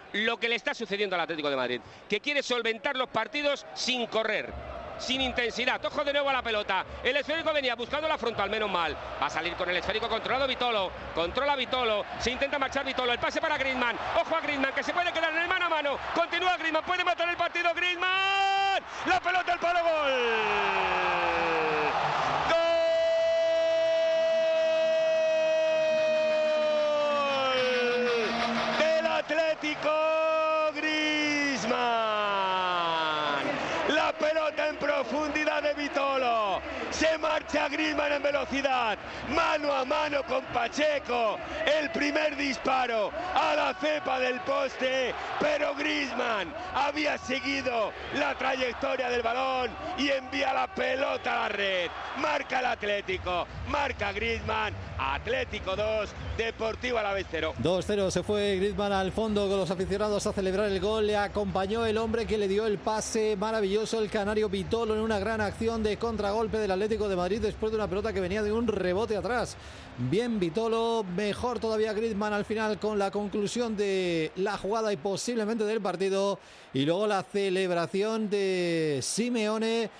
lo que le está sucediendo al Atlético de Madrid, que quiere solventar los partidos sin correr, sin intensidad. Ojo de nuevo a la pelota. El esférico venía buscando la frontal, menos mal. Va a salir con el esférico controlado Vitolo. Controla Vitolo. Se intenta marchar Vitolo. El pase para Griezmann. Ojo a Griezmann, que se puede quedar en el mano a mano. Continúa Griezmann. Puede matar el partido Griezmann. La pelota, el palo, gol. ¡Gol! Del Atlético Griezmann. La pelota en profundidad de Vitolo. Se marcha Griezmann en velocidad. Mano a mano con Pacheco. El primer disparo a la cepa del poste. Pero Griezmann había seguido la trayectoria del balón y envía la pelota a la red. Marca el Atlético. Marca Griezmann. Atlético 2, Deportivo Alavés 0. 2-0, se fue Griezmann al fondo con los aficionados a celebrar el gol. Le acompañó el hombre que le dio el pase maravilloso, el canario Vitolo, en una gran acción de contragolpe del Atlético de Madrid después de una pelota que venía de un rebote atrás. Bien Vitolo, mejor todavía Griezmann al final con la conclusión de la jugada y posiblemente del partido. Y luego la celebración de Simeone